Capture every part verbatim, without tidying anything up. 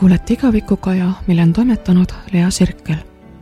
kuulete Igavikukaja, mille on toimetanud Lea Sirkel.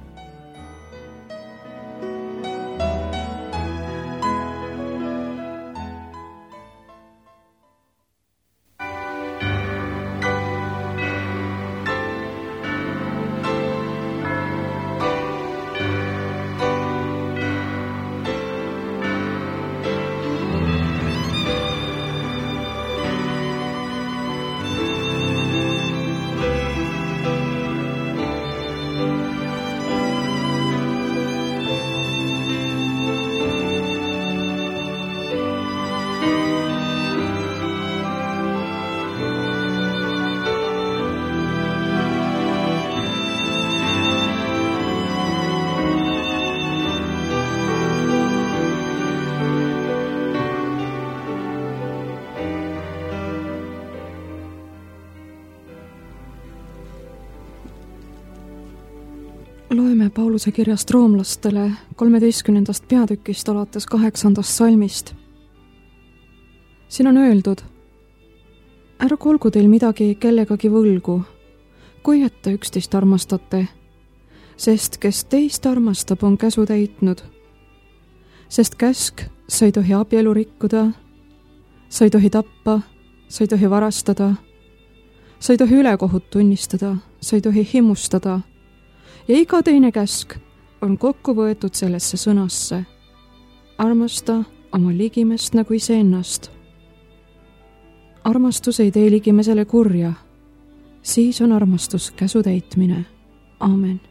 Loeme Pauluse kirjast roomlastele kolmeteistkümnendast peatükist alates kaheksandast salmist. Siin on öeldud: ärgu olgu teil midagi kellegagi võlgu, kui et te üksteist armastate, sest kes teist armastab, on käsu täitnud. Sest käsk, sa ei tohi abielu rikkuda, sa ei tohi tappa, sa ei tohi varastada, sa ei tohi ülekohut tunnistada, sa ei tohi himustada, ja iga teine käsk on kokku võetud sellesse sõnasse: armasta oma ligimest nagu iseennast. Armastus ei tee ligimesele kurja, siis on armastus käsu täitmine. Aamen.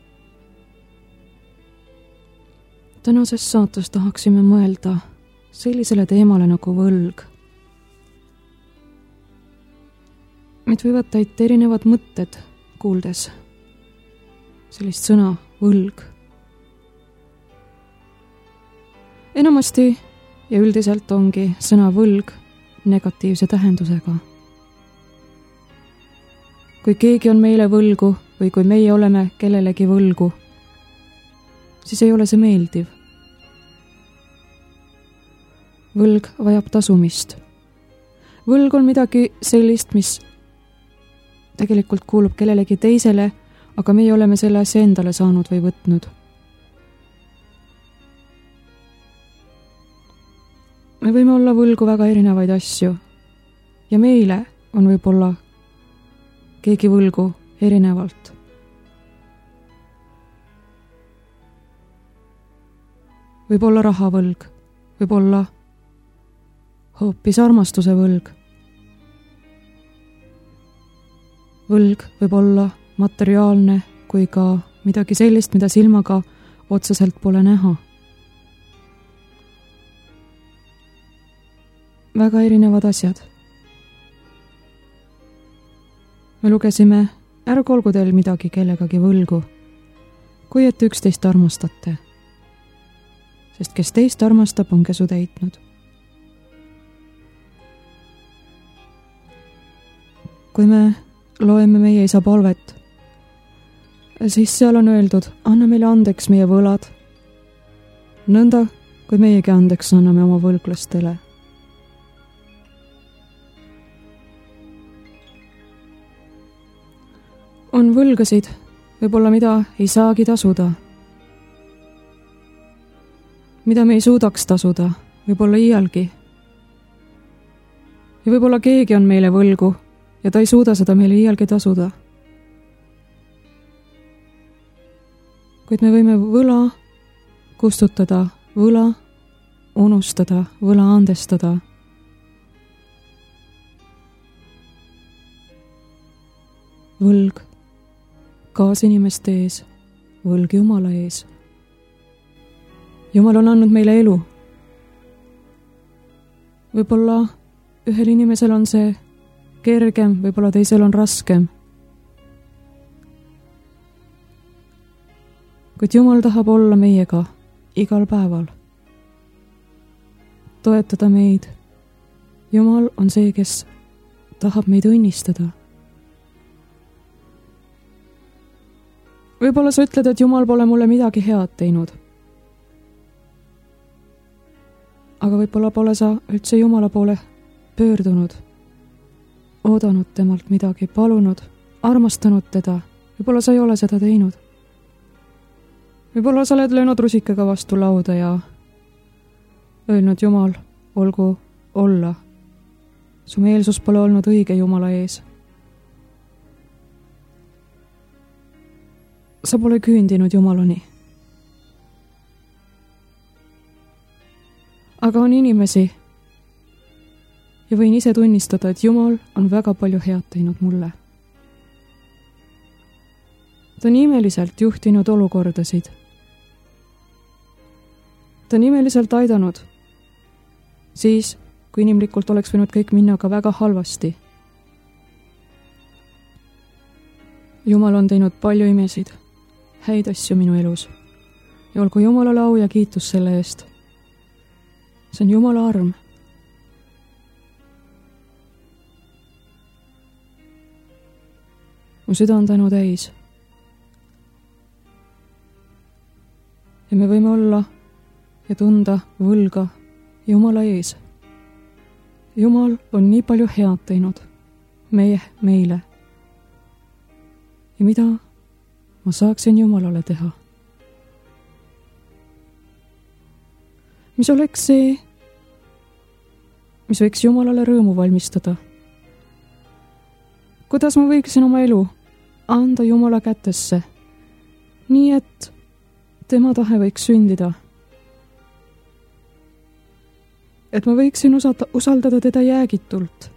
Tänases saates tahaksime mõelda sellisele teemale nagu võlg. Meid võivad täita erinevad mõtted, kuuldes sellist sõna võlg. Enamasti ja üldiselt ongi sõna võlg negatiivse tähendusega. Kui keegi on meile võlgu või kui meie oleme kellelegi võlgu, siis ei ole see meeldiv. Võlg vajab tasumist. Võlg on midagi sellist, mis tegelikult kuulub kellelegi teisele, aga meie oleme selle asja endale saanud või võtnud. Me võime olla võlgu väga erinevaid asju ja meile on võib-olla keegi võlgu erinevalt. Võib olla rahavõlg, võib olla hoopis armastuse võlg. Võlg võib olla materiaalne kui ka midagi sellist, mida silmaga otseselt pole näha. Väga erinevad asjad. Me lugesime: ärgu olgu teil midagi kellegagi võlgu, kui et üksteist armastate, sest kes teist armastab, on käsu täitnud. Kui me loeme meie isa palvet, siis seal on öeldud: anna meile andeks meie võlad, nõnda kui meiegi andeks anname oma võlglastele. On võlgasid, võib-olla mida ei saagi tasuda, mida me ei suudaks tasuda, võib-olla iialgi. Ja võib-olla keegi on meile võlgu ja ta ei suuda seda meile iialgi tasuda. Kuid me võime võla kustutada, võla unustada, võla andestada. Võlg kaasinimeste ees, võlg Jumala ees. Jumal on andnud meile elu. Võib-olla ühel inimesel on see kergem, võib-olla teisel on raskem. Kuid Jumal tahab olla meiega igal päeval. Toetada meid. Jumal on see, kes tahab meid õnnistada. Võib-olla sa ütled, et Jumal pole mulle midagi head teinud. Aga võib-olla pole sa üldse Jumala poole pöördunud, oodanud temalt midagi, palunud armastanud teda, võib-olla sa ei ole seda teinud. võib-olla sa oled löönud rusikaga vastu lauda ja öelnud, Jumal, olgu olla. su meelsus pole olnud õige Jumala ees. sa pole küündinud Jumalani. aga on inimesi ja võin ise tunnistada, et Jumal on väga palju head teinud mulle. ta on imeliselt juhtinud olukordasid. ta on imeliselt aidanud siis, kui inimlikult oleks võinud kõik minna ka väga halvasti. Jumal on teinud palju imesid, häid asju minu elus ja olgu Jumalale au ja kiitus selle eest. see on Jumala arm. mu süda on tänu täis. ja me võime olla ja tunda võlga Jumala ees. Jumal on nii palju head teinud meie, meile. ja mida ma saaksin Jumalale teha? mis oleks see, mis võiks Jumalale rõõmu valmistada? kuidas ma võiksin oma elu anda Jumala kätesse, nii et tema tahe võiks sündida? et ma võiksin usata, usaldada teda jäägitult.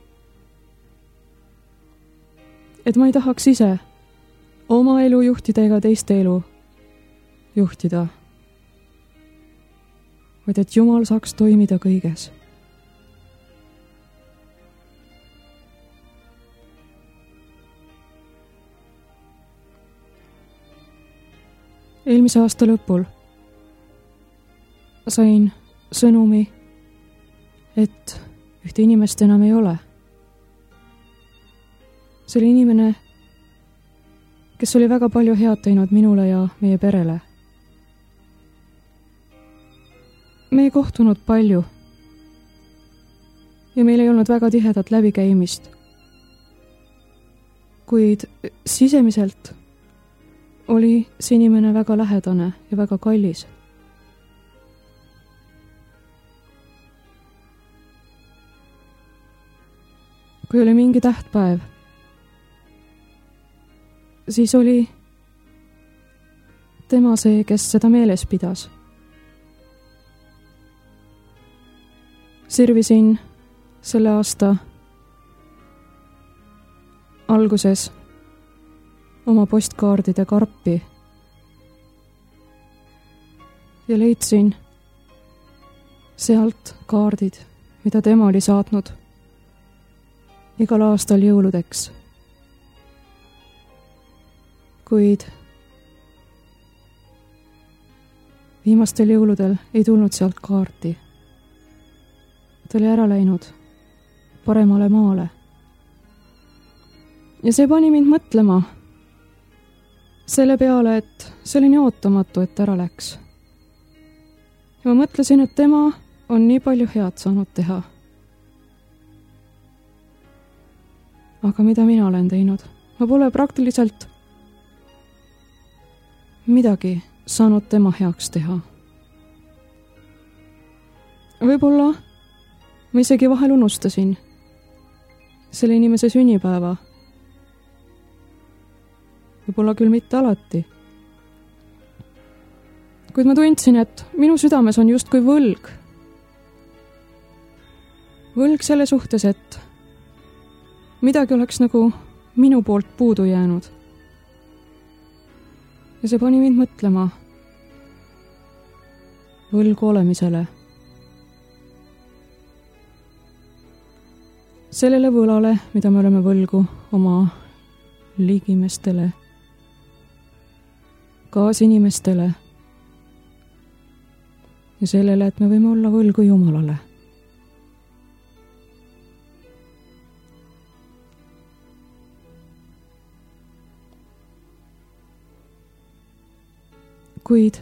et ma ei tahaks ise oma elu juhtida ega teiste elu juhtida, vaid et Jumal saaks toimida kõiges. eelmise aasta lõpul sain sõnumi, et ühte inimest enam ei ole. see oli inimene, kes oli väga palju head teinud minule ja meie perele. me ei kohtunud palju ja meil ei olnud väga tihedat läbikäimist. kuid sisemiselt oli see inimene väga lähedane ja väga kallis. kui oli mingi tähtpäev, siis oli tema see, kes seda meeles pidas. sirvisin selle aasta alguses oma postkaardide karpi ja leidsin sealt kaardid, mida tema oli saatnud igal aastal jõuludeks. kuid viimastel jõuludel ei tulnud sealt kaarti. ta oli ära läinud paremale maale. ja see pani mind mõtlema selle peale, et see oli nii ootamatu, et ära läks. ja ma mõtlesin, et tema on nii palju head saanud teha. aga mida mina olen teinud? ma pole praktiliselt midagi saanud tema heaks teha. võib-olla ma isegi vahel unustasin selle inimese sünnipäeva. võib-olla küll mitte alati. kuid ma tundsin, et minu südames on justkui võlg. võlg selle suhtes, et midagi oleks nagu minu poolt puudu jäänud. ja see pani mind mõtlema võlgu olemisele. sellele võlale, mida me oleme võlgu oma ligimestele, kaasinimestele ja sellele, et me võime olla võlgu Jumalale. kuid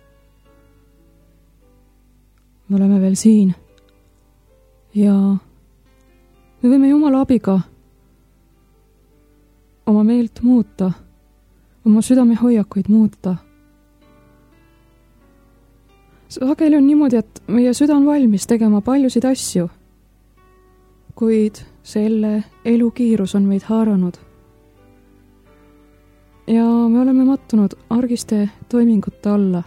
me oleme veel siin ja me võime Jumala abiga oma meelt muuta, oma südame hoiakuid muuta. Sageli on niimoodi, et meie süda on valmis tegema paljusid asju, kuid selle elu kiirus on meid haaranud. Ja me oleme mattunud argiste toimingute alla.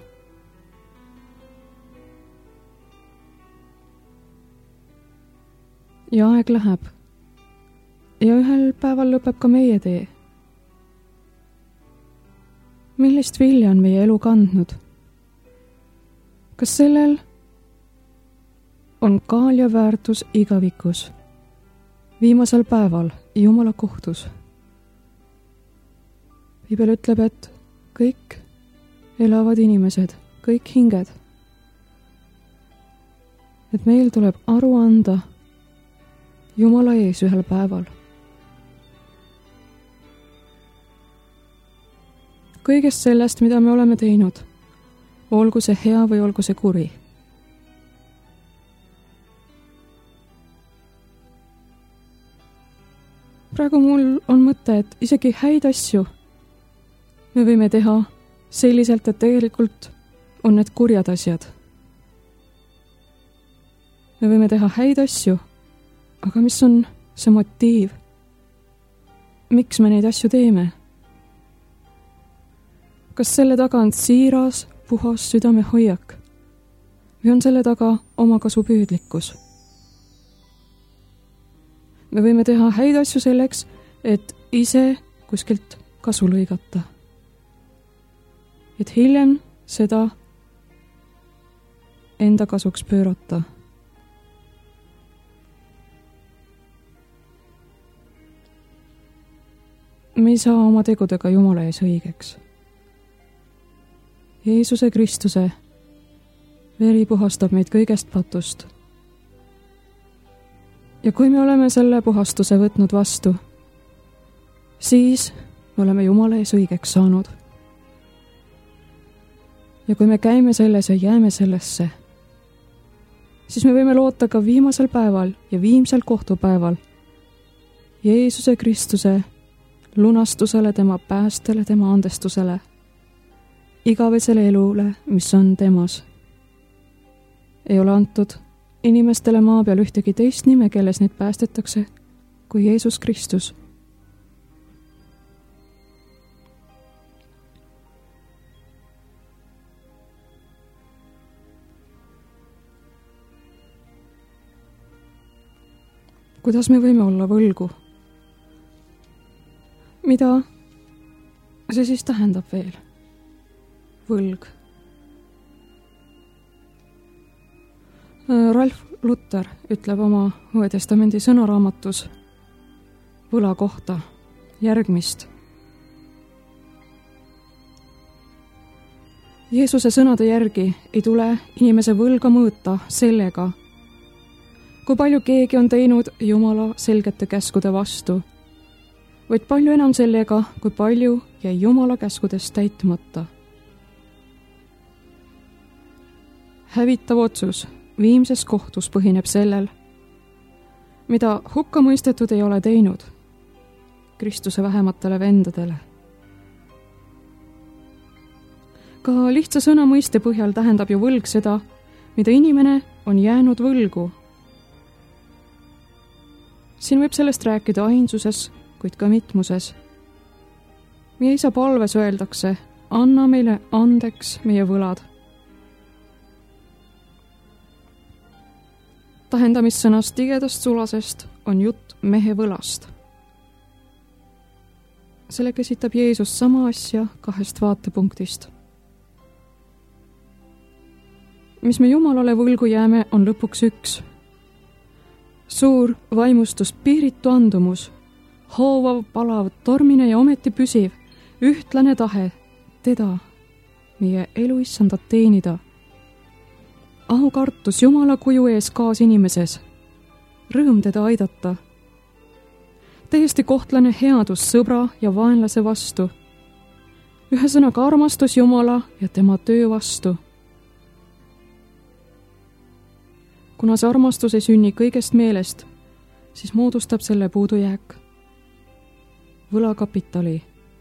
Ja aeg läheb. Ja ühel päeval lõpeb ka meie tee. Millist vilja on meie elu kandnud? Kas sellel on kaal ja väärtus igavikus, viimasel päeval Jumala kohtus? Piibel ütleb, et kõik elavad inimesed, kõik hinged, et meil tuleb aru anda Jumala ees ühel päeval. Kõigest sellest, mida me oleme teinud, olgu see hea või olgu see kuri. Praegu mul on mõte, et isegi häid asju me võime teha selliselt, et tegelikult on need kurjad asjad. Me võime teha häid asju, aga mis on see motiiv? Miks me neid asju teeme? Kas selle taga on siiras, puhas südame hoiak? Või on selle taga omakasupüüdlikkus? Me võime teha häid asju selleks, et ise kuskilt kasu lõigata. Et hiljem seda enda kasuks pöörata. Me ei saa oma tegudega Jumala ees õigeks. Jeesuse Kristuse veri puhastab meid kõigest patust. Ja kui me oleme selle puhastuse võtnud vastu, siis me oleme Jumala ees õigeks saanud. Ja kui me käime selles ja jääme sellesse, siis me võime loota ka viimasel päeval ja viimsel kohtupäeval Jeesuse Kristuse lunastusele, tema päästele, tema andestusele, igavesele elule, mis on temas. Ei ole antud inimestele maa peal ühtegi teist nime, kelles neid päästetakse, kui Jeesus Kristus. Kuidas me võime olla võlgu? Mida see siis tähendab veel? Võlg. Ralf Lutter ütleb oma Uue Testamendi sõnaraamatus võla kohta järgmist. Jeesuse sõnade järgi ei tule inimese võlga mõõta sellega, kui palju keegi on teinud Jumala selgete käskude vastu, vaid palju enam sellega, kui palju jäi Jumala käskudest täitmata. Hävitav otsus viimses kohtus põhineb sellel, mida hukka mõistetud ei ole teinud Kristuse vähematele vendadele. Ka lihtsa sõna mõiste põhjal tähendab ju võlg seda, mida inimene on jäänud võlgu. Siin võib sellest rääkida ainsuses, kuid ka mitmuses. Meie isa palves öeldakse, anna meile andeks meie võlad. Tähendamissõnast tigedast sulasest on jutt mehe võlast. Sellega esitab Jeesus sama asja kahest vaatepunktist. Mis me Jumalale võlgu jääme, on lõpuks üks. Suur vaimustus, piiritu andumus, hoovav, palav, tormine ja ometi püsiv, ühtlane tahe teda, meie eluissandat teenida. Aukartus Jumala kuju ees kaas inimeses, rõõm teda aidata. Täiesti kohtlane headus sõbra ja vaenlase vastu. Ühesõnaga armastus Jumala ja tema töö vastu. Kuna see armastus ei sünni kõigest meelest, siis moodustab selle puudujääk. võlakapitali.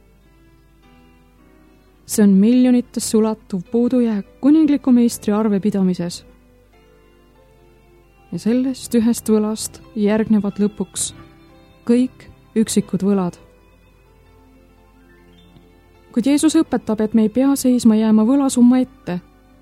see on miljonitesse ulatuv puudujääk kuningliku meistri arvepidamises. ja sellest ühest võlast järgnevad lõpuks kõik üksikud võlad. kuid Jeesus õpetab, et me ei pea seisma jääma võlasumma ette.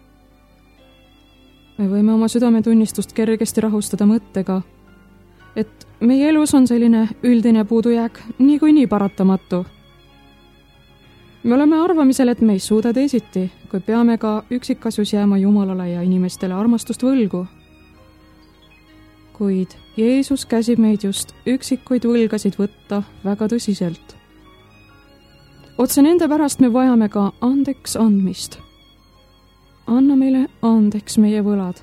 me võime oma südametunnistust kergesti rahustada mõttega, et meie elus on selline üldine puudujääk niikuinii paratamatu. me oleme arvamisel, et me ei suuda teisiti, kui peame ka üksikasjus jääma Jumalale ja inimestele armastust võlgu. kuid Jeesus käsib meid just üksikuid võlgasid võtta väga tõsiselt. otse nende pärast me vajame ka andeks andmist. anna meile andeks meie võlad.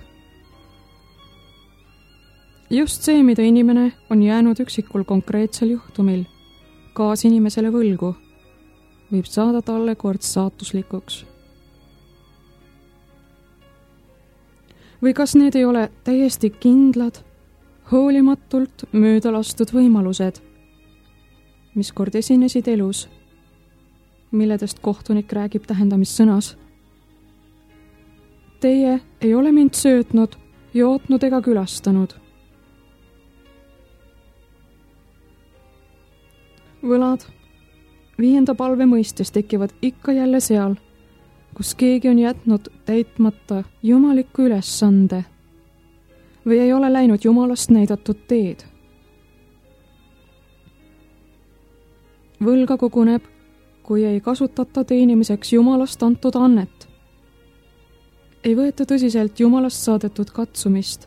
just see, mida inimene on jäänud üksikul konkreetsel juhtumil kaasinimesele võlgu, võib saada talle kord saatuslikuks. või kas need ei ole täiesti kindlad, hoolimatult mööda lastud võimalused, mis kord esinesid elus, milledest kohtunik räägib tähendamissõnas. Teie ei ole mind söötnud, jootnud ega külastanud. võlad viienda palve mõistes tekivad ikka jälle seal, kus keegi on jätnud täitmata jumaliku ülesande või ei ole läinud Jumalast näidatud teed. võlga koguneb, kui ei kasutata teenimiseks Jumalast antud annet. ei võeta tõsiselt Jumalast saadetud katsumist.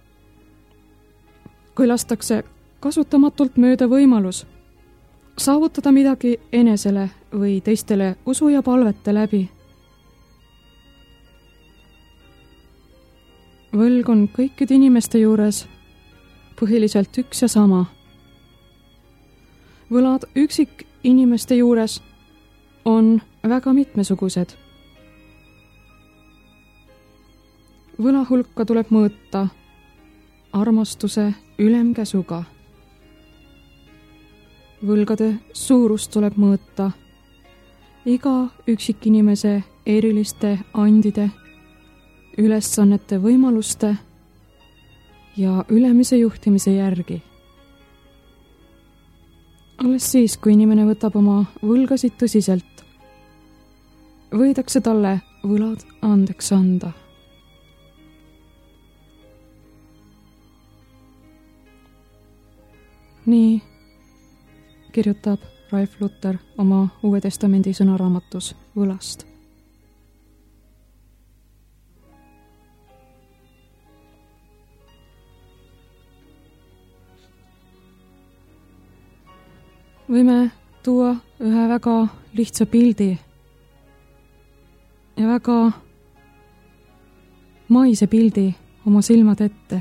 kui lastakse kasutamatult mööda võimalus saavutada midagi enesele või teistele usu ja palvete läbi. võlg on kõikide inimeste juures põhiliselt üks ja sama. võlad üksik inimeste juures on väga mitmesugused. võla hulka tuleb mõõta armastuse ülemkäsuga. võlgade suurust tuleb mõõta iga üksikinimese eriliste andide, ülesannete võimaluste ja ülemise juhtimise järgi. alles siis, kui inimene võtab oma võlgasid tõsiselt, võidakse talle võlad andeks anda. nii kirjutab Ralf Luter oma Uue Testamendi sõnaraamatus võlast. võime tuua ühe väga lihtsa pildi ja väga maise pildi oma silmad ette.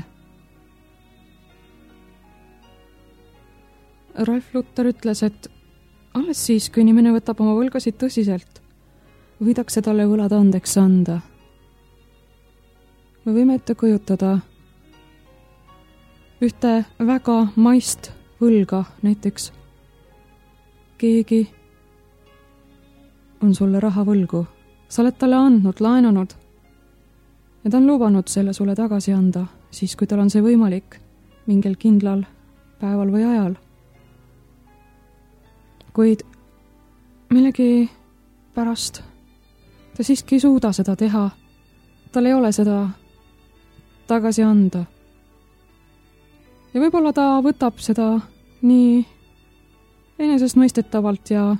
Ralf Luter ütles, et alles siis, kui inimene võtab oma võlgasid tõsiselt, võidakse talle võlad andeks anda. me võime ette kujutada ühte väga maist võlga, näiteks keegi on sulle raha võlgu, sa oled talle andnud, laenanud ja ta on lubanud selle sulle tagasi anda, siis kui tal on see võimalik mingil kindlal päeval või ajal. kuid millegi pärast ta siiski ei suuda seda teha, tal ei ole seda tagasi anda. ja võib-olla ta võtab seda nii enesestmõistetavalt ja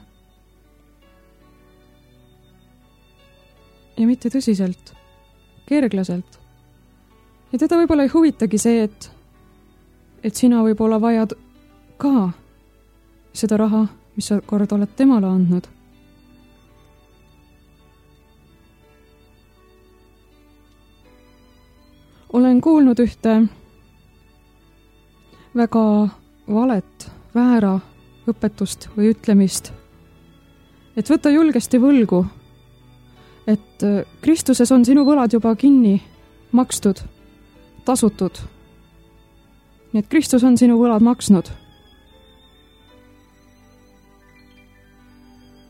ja mitte tõsiselt, kerglaselt. ja teda võib-olla ei huvitagi see, et et sina võib-olla vajad ka seda raha, mis sa kord oled temale andnud. olen kuulnud ühte väga valet, väära õpetust või ütlemist, et võta julgesti võlgu, et Kristuses on sinu võlad juba kinni makstud, tasutud. nii et Kristus on sinu võlad maksnud.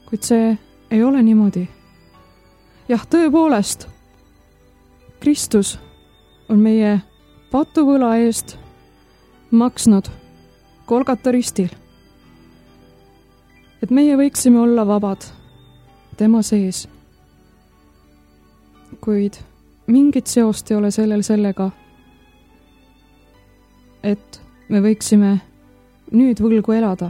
kuid see ei ole niimoodi. jah, tõepoolest, Kristus on meie patuvõla eest maksnud Golgata ristil, et meie võiksime olla vabad tema sees. kuid mingit seost ei ole sellel sellega, et me võiksime nüüd võlgu elada,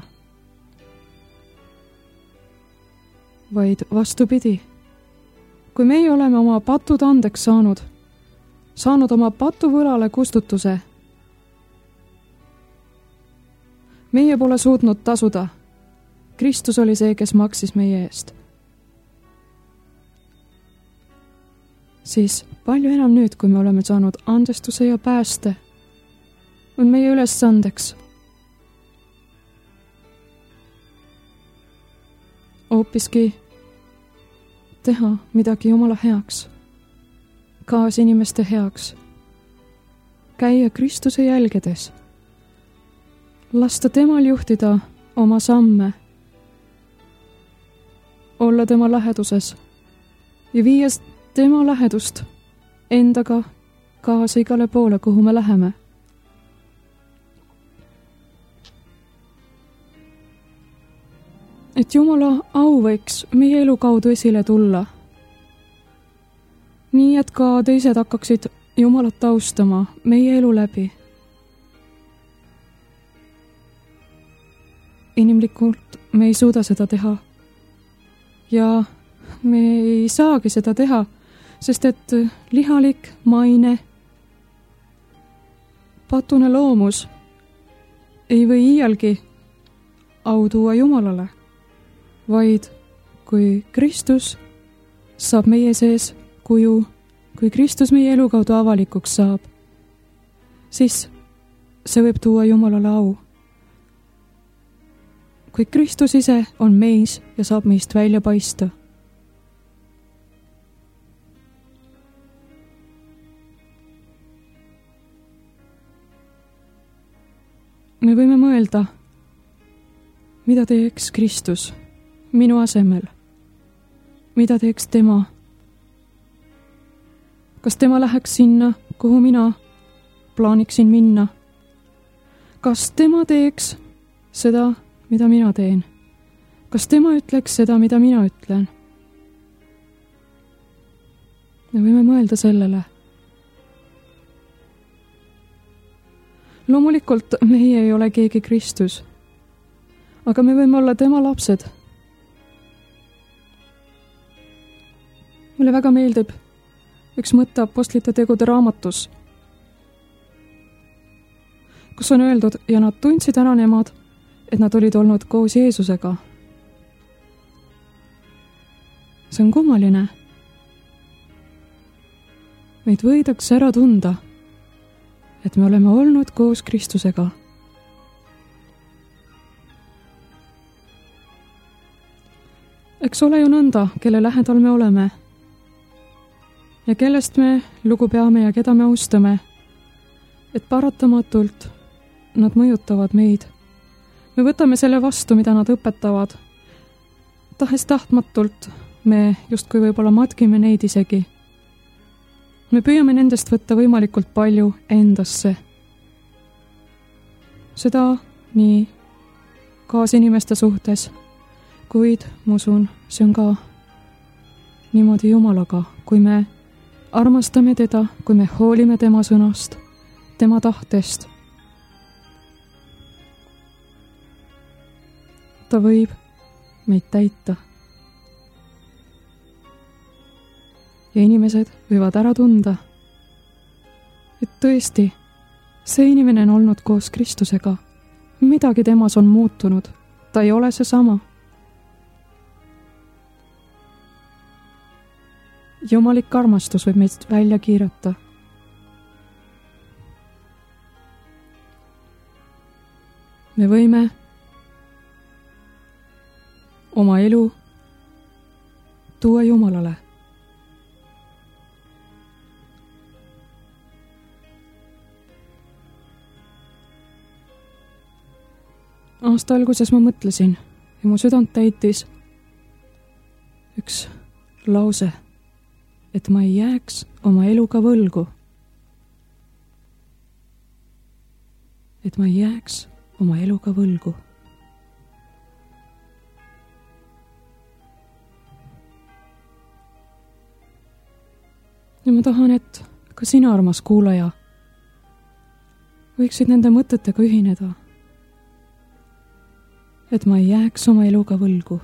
vaid vastupidi. kui meie oleme oma patud andeks saanud, saanud oma patuvõlale kustutuse, meie pole suutnud tasuda. Kristus oli see, kes maksis meie eest. siis palju enam nüüd, kui me oleme saanud andestuse ja pääste, on meie ülesandeks hoopiski teha midagi Jumala heaks, kaasinimeste heaks, käia Kristuse jälgedes, lasta temal juhtida oma samme, olla tema läheduses ja viia tema lähedust endaga kaasa igale poole, kuhu me läheme. et Jumala au võiks meie elu kaudu esile tulla, nii et ka teised hakkaksid Jumalat austama meie elu läbi. Inimlikult me ei suuda seda teha ja me ei saagi seda teha, sest et lihalik, maine, patune loomus ei või iialgi au tuua Jumalale, vaid kui Kristus saab meie sees kuju, kui Kristus meie elu kaudu avalikuks saab, siis see võib tuua Jumalale au. kui Kristus ise on meis ja saab meist välja paista. me võime mõelda, mida teeks Kristus minu asemel, mida teeks tema. kas tema läheks sinna, kuhu mina plaaniksin minna? kas tema teeks seda, mida mina teen? kas tema ütleks seda, mida mina ütlen? me võime mõelda sellele. loomulikult meie ei ole keegi Kristus, aga me võime olla tema lapsed. mulle väga meeldib üks mõte Apostlite tegude raamatus, kus on öeldud, ja nad tundsid ära nemad, et nad olid olnud koos Jeesusega. see on kummaline. meid võidakse ära tunda, et me oleme olnud koos Kristusega. eks ole ju nõnda, kelle lähedal me oleme ja kellest me lugu peame ja keda me austame, et paratamatult nad mõjutavad meid. me võtame selle vastu, mida nad õpetavad. tahes-tahtmatult me justkui võib-olla matkime neid isegi. me püüame nendest võtta võimalikult palju endasse. seda nii kaasinimeste suhtes, kuid ma usun, see on ka niimoodi Jumalaga, kui me armastame teda, kui me hoolime tema sõnast, tema tahtest. ta võib meid täita. ja inimesed võivad ära tunda, et tõesti, see inimene on olnud koos Kristusega. midagi temas on muutunud, ta ei ole seesama. Jumalik armastus võib meist välja kiirata. me võime oma elu tuua Jumalale. aasta alguses ma mõtlesin ja mu südant täitis üks lause, et ma ei jääks oma eluga võlgu. et ma ei jääks oma eluga võlgu. ja ma tahan, et ka sina, armas kuulaja, võiksid nende mõtetega ühineda. et ma ei jääks oma eluga võlgu.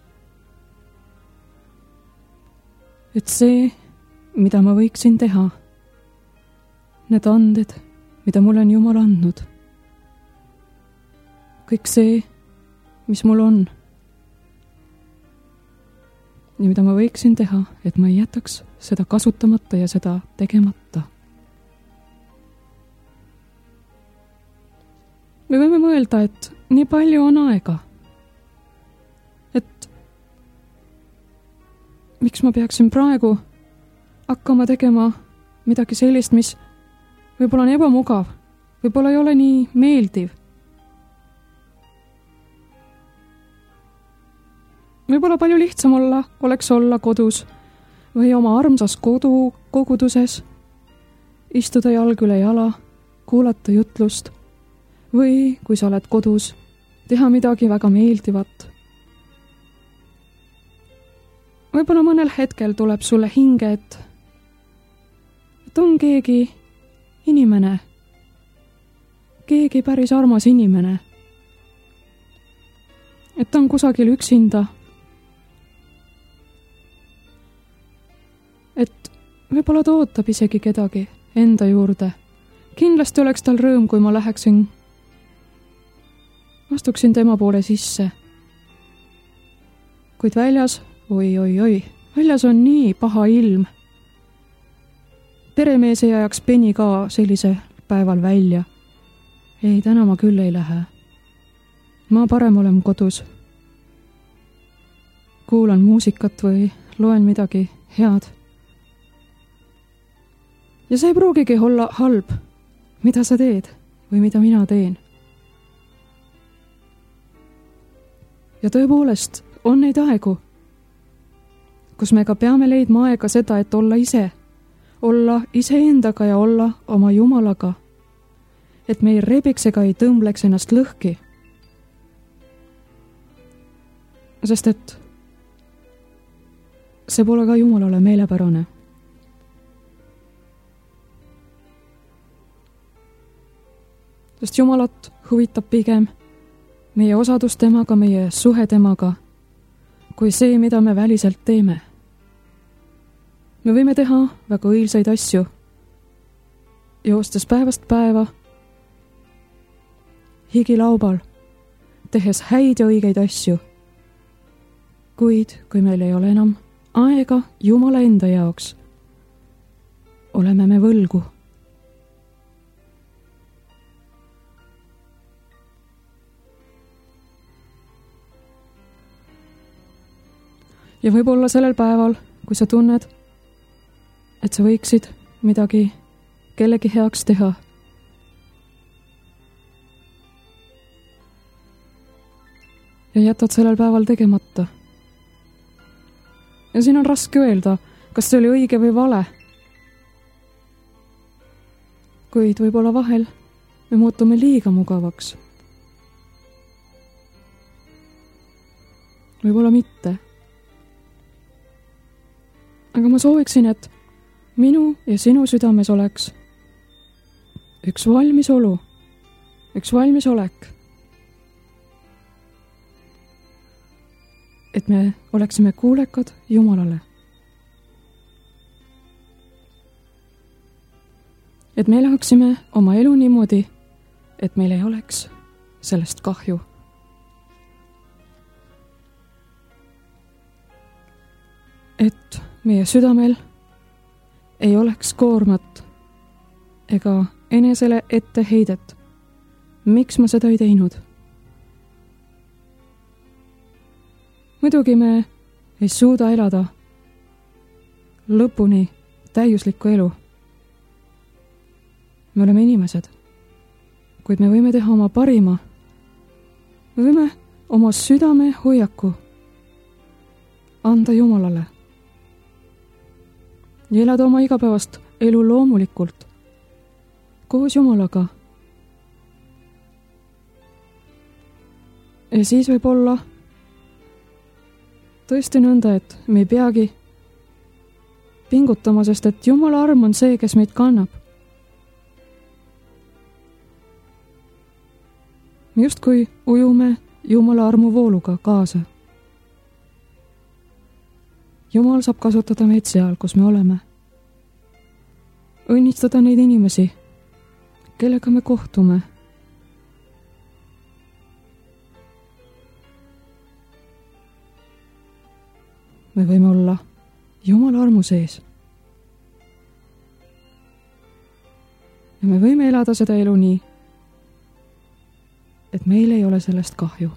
et see, mida ma võiksin teha, need anded, mida mulle on Jumal andnud, kõik see, mis mul on ja mida ma võiksin teha, et ma ei jätaks seda kasutamata ja seda tegemata. me võime mõelda, et nii palju on aega, et miks ma peaksin praegu hakkama tegema midagi sellist, mis võib-olla on ebamugav, võib-olla ei ole nii meeldiv. Võib-olla palju lihtsam olla, oleks olla kodus või oma armsas kodu koguduses, istuda jalg üle jala, kuulata jutlust või kui sa oled kodus, teha midagi väga meeldivat. Võib-olla mõnel hetkel tuleb sulle hinge, et, et on keegi inimene, keegi päris armas inimene, et ta on kusagil üksinda, et võib-olla ta ootab isegi kedagi enda juurde. Kindlasti oleks tal rõõm, kui ma läheksin, astuksin tema poole sisse. Kuid väljas, oi, oi, oi, väljas on nii paha ilm. Peremees ei ajaks penni ka sellise päeval välja. Ei, täna ma küll ei lähe. Ma parem olen kodus. Kuulan muusikat või loen midagi head. Ja see ei pruugigi olla halb, mida sa teed või mida mina teen. Ja tõepoolest on neid aegu, kus me ka peame leidma aega seda, et olla ise, olla iseendaga ja olla oma Jumalaga, et me ei rebiks ega ei tõmbleks ennast lõhki. Sest et see pole ka Jumalale meelepärane. Sest Jumalat huvitab pigem meie osadus temaga, meie suhe temaga, kui see, mida me väliselt teeme. Me võime teha väga õilsaid asju, joostes päevast päeva, higilaubal, tehes häid ja õigeid asju. Kuid kui meil ei ole enam aega Jumala enda jaoks, oleme me võlgu. Ja võib-olla sellel päeval, kui sa tunned, et sa võiksid midagi kellegi heaks teha, ja jätad sellel päeval tegemata. Ja siin on raske öelda, kas see oli õige või vale. Kuid võib-olla vahel me muutume liiga mugavaks. Võib-olla mitte. Aga ma sooviksin, et minu ja sinu südames oleks üks valmisolu, üks valmisolek, et me oleksime kuulekad Jumalale. Et me elaksime oma elu niimoodi, et meil ei oleks sellest kahju. Et meie südamel ei oleks koormat ega enesele etteheidet. Miks ma seda ei teinud? Muidugi me ei suuda elada lõpuni täiuslikku elu. Me oleme inimesed, kuid me võime teha oma parima. Me võime oma südame hoiaku anda Jumalale ja elada oma igapäevast elu loomulikult, koos Jumalaga. Ja siis võib olla tõesti nõnda, et me ei peagi pingutama, sest et Jumala arm on see, kes meid kannab. Me justkui ujume Jumala armu vooluga kaasa. Jumal saab kasutada meid seal, kus me oleme. Õnnistada neid inimesi, kellega me kohtume. Me võime olla Jumala armu sees. Ja me võime elada seda elu nii, et meil ei ole sellest kahju.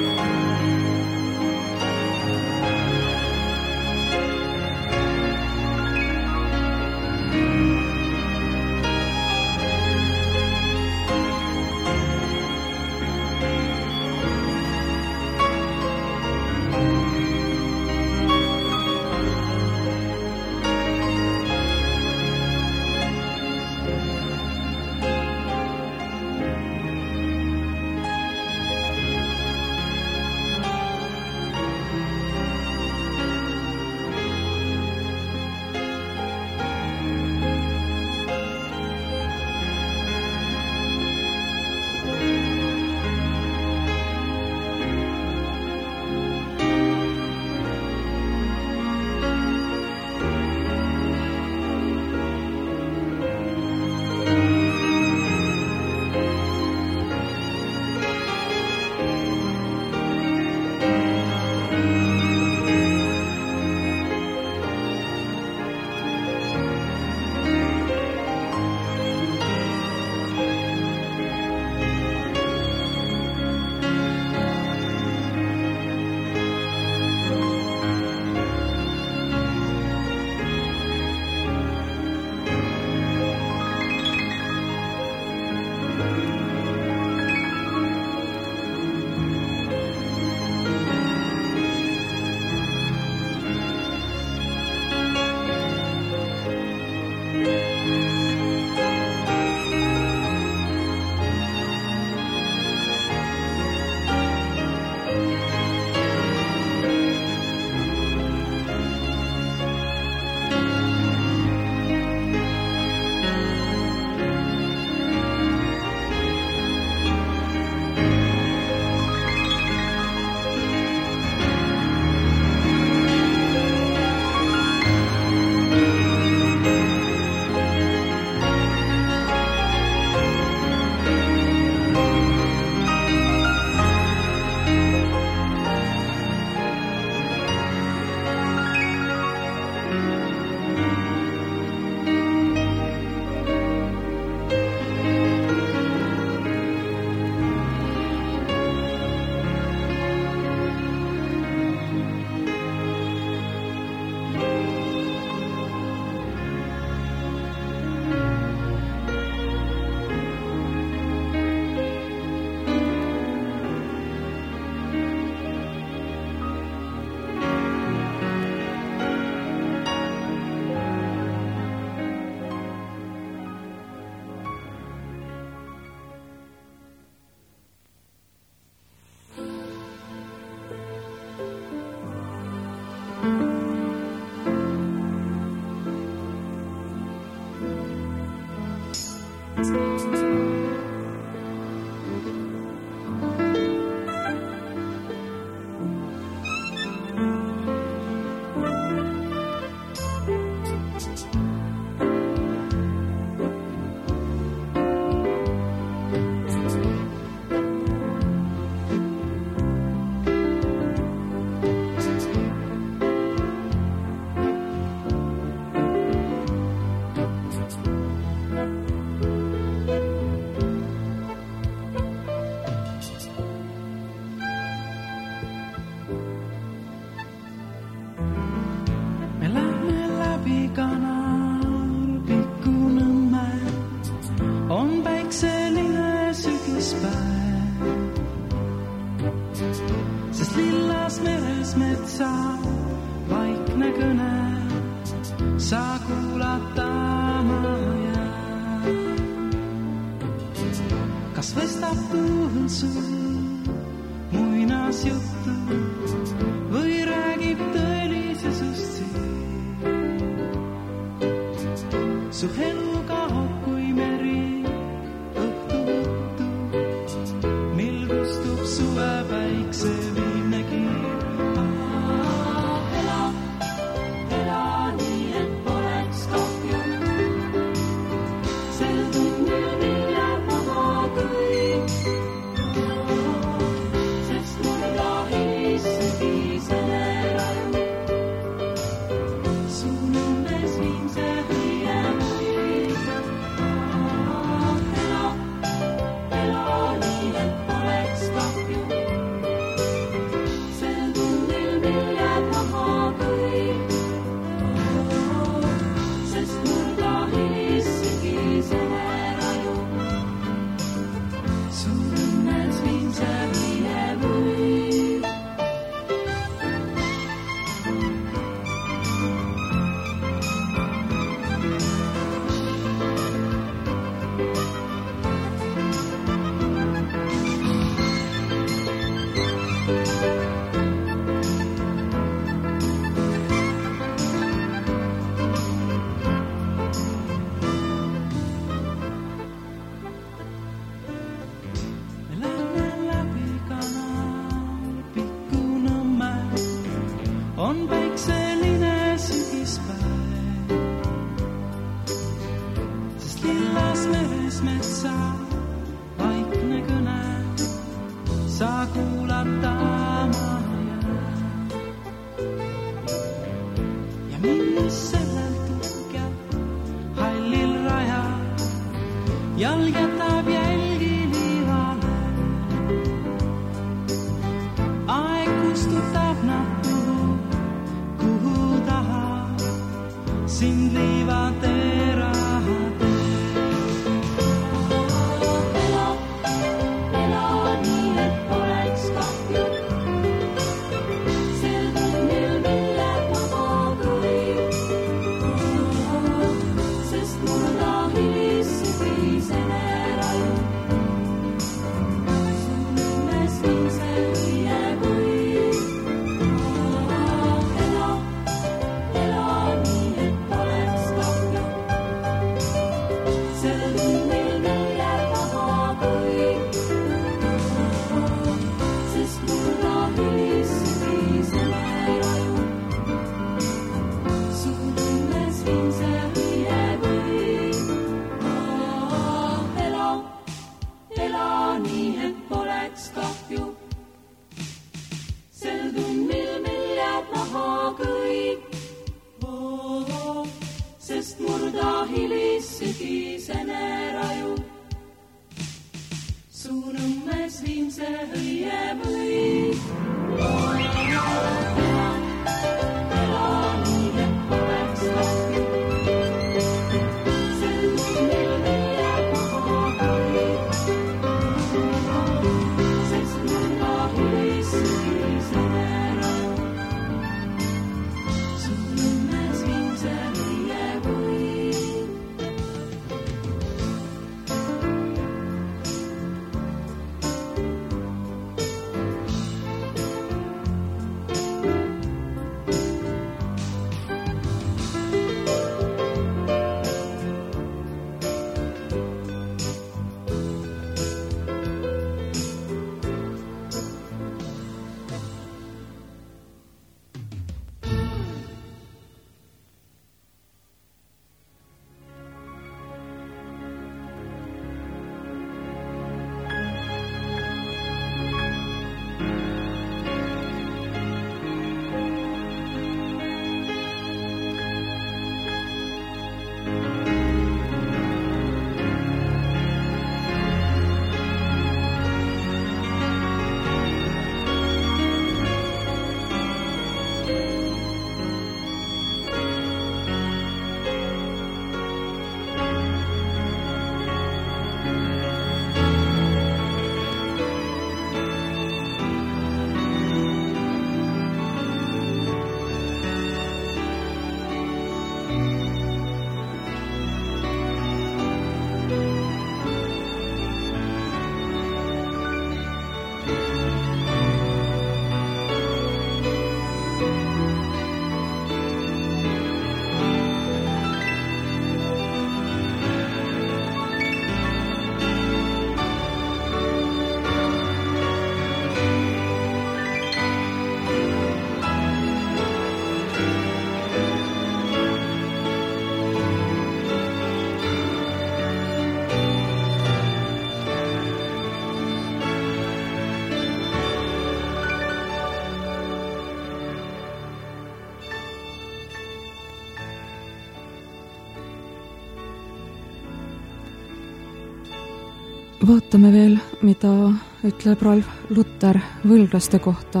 vaatame veel, mida ütleb Ralf Luter võlglaste kohta.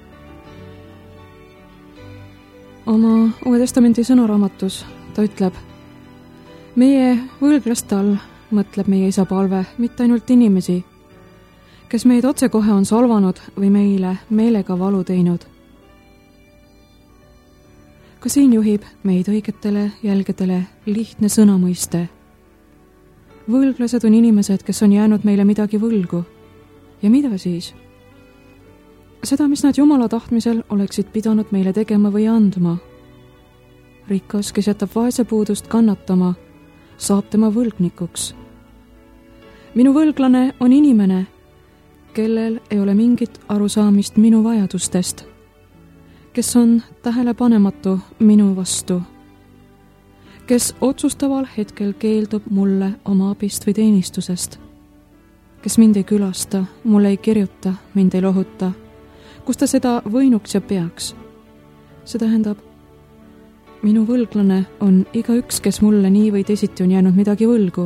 Oma Uue Testamendi sõnaraamatus ta ütleb: meie võlglaste all mõtleb meie isa palve mitte ainult inimesi, kes meid otsekohe on solvanud või meile meelega valu teinud. Ka siin juhib meid õigetele jälgedele lihtne sõnamõiste. Võlglased on inimesed, kes on jäänud meile midagi võlgu. Ja mida siis? Seda, mis nad Jumala tahtmisel oleksid pidanud meile tegema või andma. Rikas, kes jätab vaese puudust kannatama, saab tema võlgnikuks. Minu võlglane on inimene, kellel ei ole mingit arusaamist minu vajadustest, kes on tähelepanematu minu vastu, kes otsustaval hetkel keeldub mulle oma abist või teenistusest, kes mind ei külasta, mulle ei kirjuta, mind ei lohuta, kus ta seda võinuks ja peaks. See tähendab, minu võlglane on igaüks, kes mulle nii või teisiti on jäänud midagi võlgu.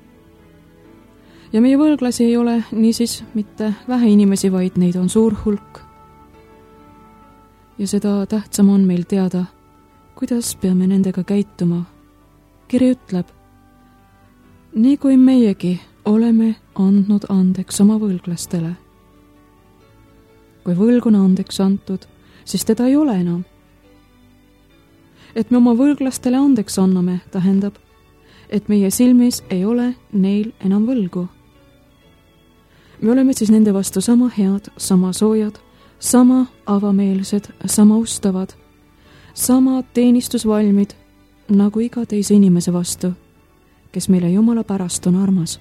Ja meie võlglasi ei ole niisiis mitte vähe inimesi, vaid neid on suur hulk. Ja seda tähtsam on meil teada, kuidas peame nendega käituma. Kiri ütleb: nii kui meiegi oleme andnud andeks oma võlglastele. Kui võlg on andeks antud, siis teda ei ole enam. Et me oma võlglastele andeks anname, tähendab, et meie silmis ei ole neil enam võlgu. Me oleme siis nende vastu sama head, sama soojad, sama avameelsed, sama ustavad, sama teenistusvalmid, nagu iga teise inimese vastu, kes meile Jumala pärast on armas.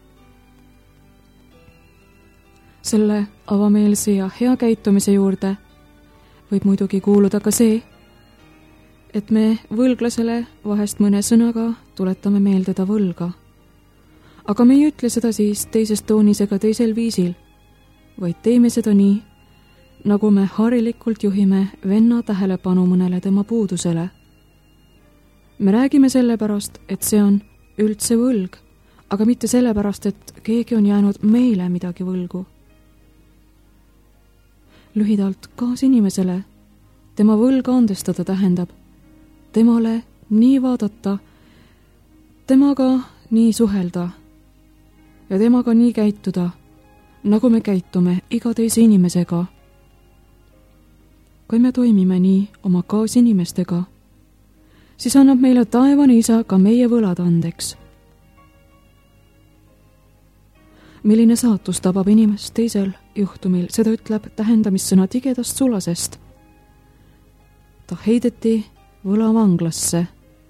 Selle avameelse ja hea käitumise juurde võib muidugi kuuluda ka see, et me võlglasele vahest mõne sõnaga tuletame meelde ta võlga. Aga me ei ütle seda siis teises toonis ega teisel viisil, vaid teeme seda nii, nagu me harilikult juhime venna tähelepanu mõnele tema puudusele. Me räägime sellepärast, et see on üldse võlg, aga mitte sellepärast, et keegi on jäänud meile midagi võlgu. Lühidalt kaasinimesele tema võlga andestada tähendab temale nii vaadata, temaga nii suhelda ja temaga nii käituda, nagu me käitume iga teise inimesega. Kui me toimime nii oma kaasinimestega, siis annab meile taevane isa ka meie võlad andeks. Milline saatus tabab inimest teisel juhtumil, seda ütleb tähendamissõna tigedast sulasest. Ta heideti võlavanglasse.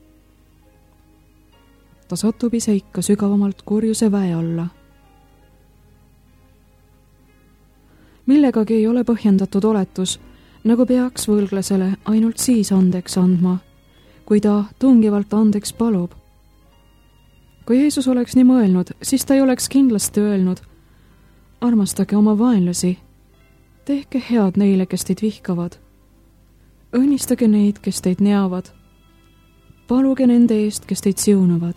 Ta satub ise ikka sügavamalt kurjuse väe alla. Millegagi ei ole põhjendatud oletus, nagu peaks võlglasele ainult siis andeks andma, kui ta tungivalt andeks palub. Kui Jeesus oleks nii mõelnud, siis ta ei oleks kindlasti öelnud: armastage oma vaenlasi, tehke head neile, kes teid vihkavad, õnnistage neid, kes teid neavad, paluge nende eest, kes teid siunavad.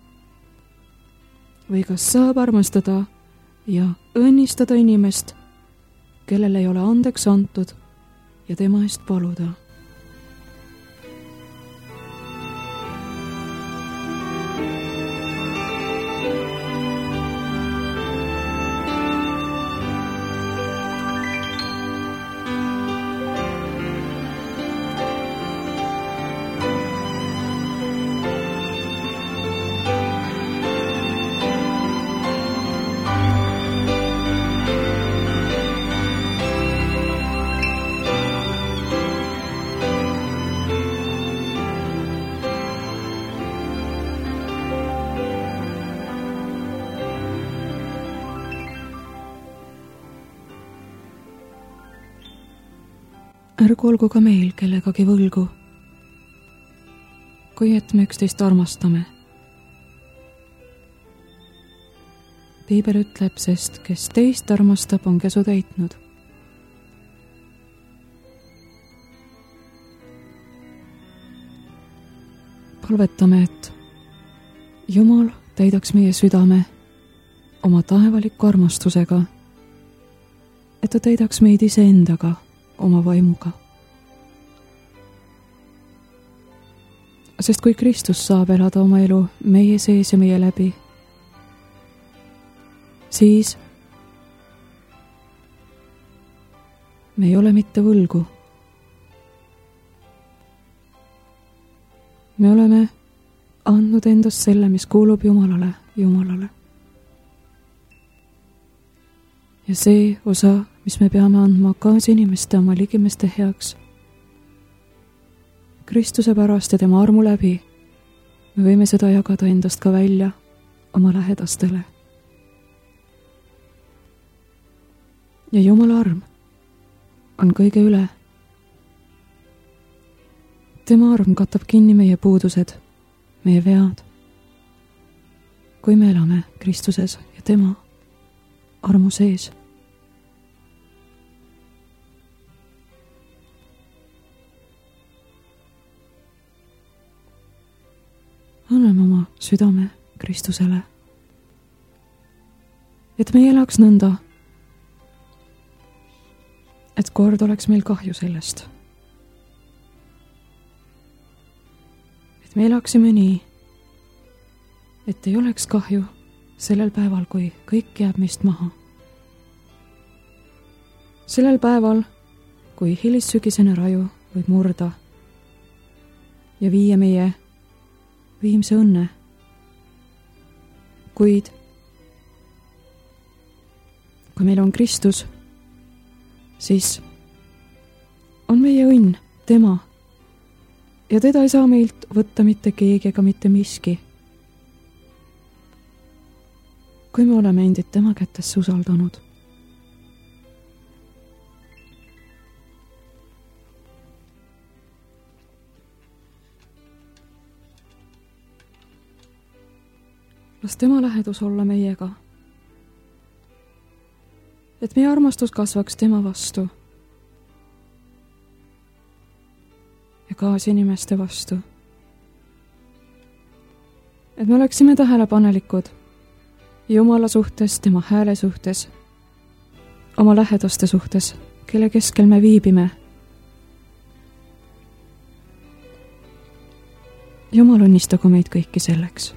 Või kas saab armastada ja õnnistada inimest, kellel ei ole andeks antud ja tema eest paluda. Ärgu olgu ka meil kellegagi võlgu, kui et me üksteist armastame. Piibel ütleb, sest kes teist armastab, on käsu täitnud. Palvetame, et Jumal täidaks meie südame oma taevaliku armastusega, et ta täidaks meid iseendaga, oma vaimuga. Sest kui Kristus saab elada oma elu meie sees ja meie läbi, siis me ei ole mitte võlgu. Me oleme andnud endast selle, mis kuulub Jumalale, Jumalale. Ja see osa, mis me peame andma kaasinimeste oma ligimeste heaks, Kristuse pärast ja tema armu läbi, me võime seda jagada endast ka välja oma lähedastele. Ja Jumala arm on kõige üle. Tema arm katab kinni meie puudused, meie vead, kui me elame Kristuses ja tema armu sees. Anname oma südame Kristusele, et me ei elaks nõnda, et kord oleks meil kahju sellest. Et me elaksime nii, et ei oleks kahju sellel päeval, kui kõik jääb meist maha. Sellel päeval, kui hilissügisene raju võib murda ja viia meie viimse õnne, kuid kui meil on Kristus, siis on meie õnn tema ja teda ei saa meilt võtta mitte keegi ega mitte miski, kui me oleme endid tema kätesse usaldanud. Las tema lähedus olla meiega, et meie armastus kasvaks tema vastu ja kaasinimeste vastu. Et me oleksime tähelepanelikud Jumala suhtes, tema hääle suhtes, oma lähedaste suhtes, kelle keskel me viibime. Jumal õnnistagu meid kõiki selleks.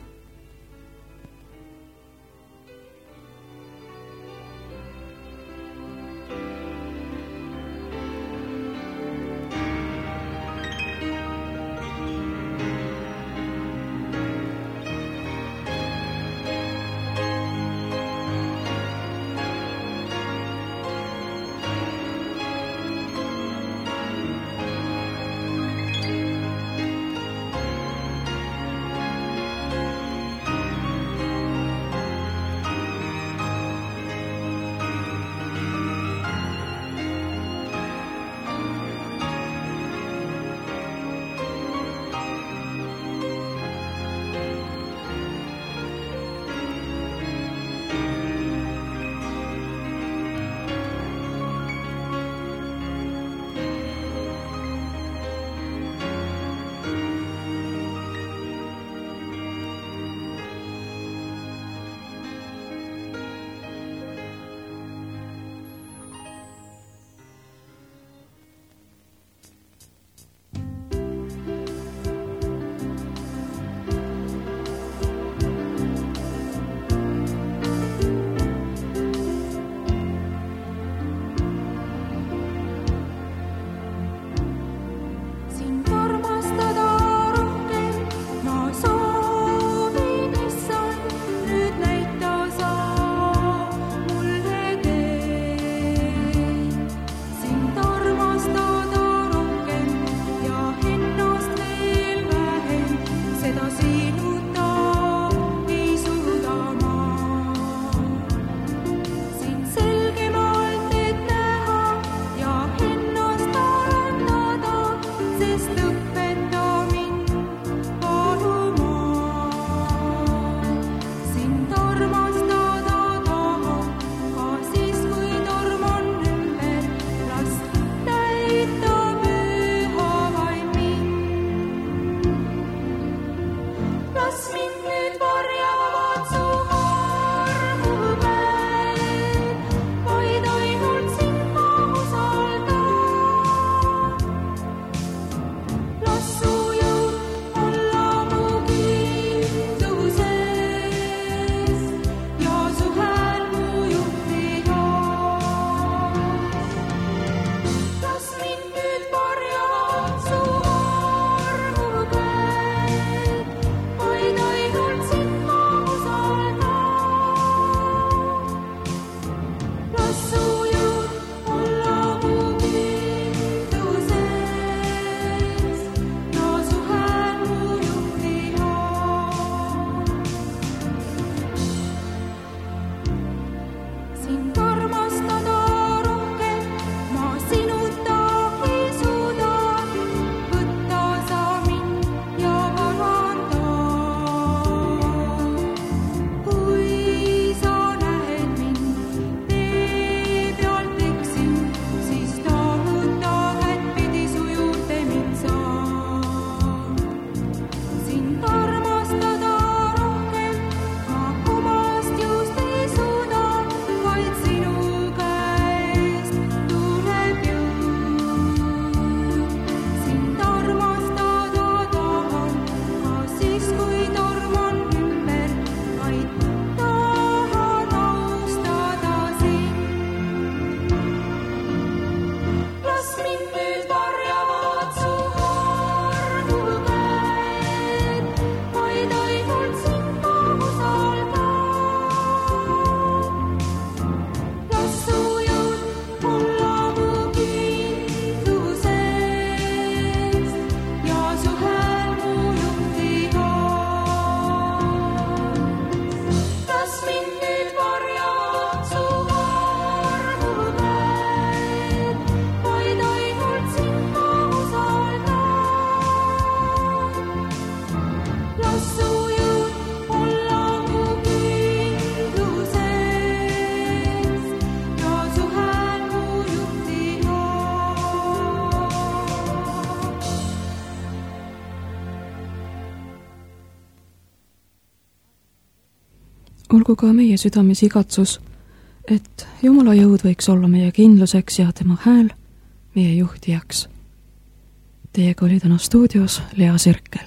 olgu ka meie südames igatsus, et Jumala jõud võiks olla meie kindluseks ja tema hääl meie juhtijaks. Teiega oli täna stuudios Lea Sirkel.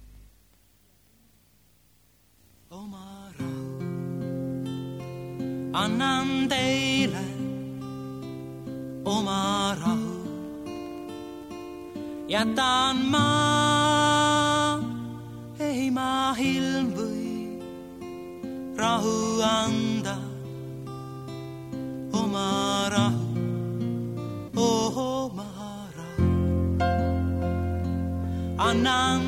Oma rahu annan teile, oma rahu jätan ma, ei ma ilm või rahu anda. Oma rahu, oh oma rahu annan